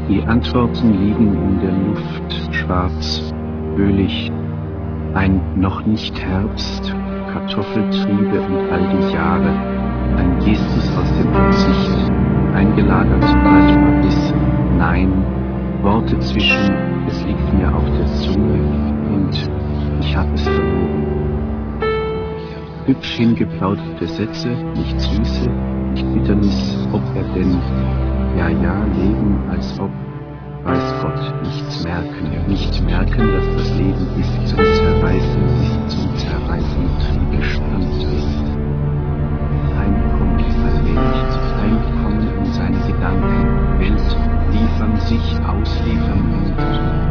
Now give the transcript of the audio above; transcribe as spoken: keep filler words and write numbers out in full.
Die Antworten liegen in der Luft, schwarz, ölig, ein noch nicht Herbst, Kartoffeltriebe und all die Jahre, ein Gestus aus dem Verzicht, eingelagert bleibt Verbiss, Nein, Worte zwischen, es liegt mir auf der Zunge und ich hab es verloren. Hübsch hingeplauderte Sätze, nicht Süße, nicht Bitternis, ob er denn, ja, ja, leben, als ob, weiß Gott, nichts merken, nicht merken, dass das Leben bis zum Zerreißen, bis zum Zerreißen gespannt ist. Heimkommen allmählich, heimkommen in seine Gedanken, Welt liefern, sich ausliefern und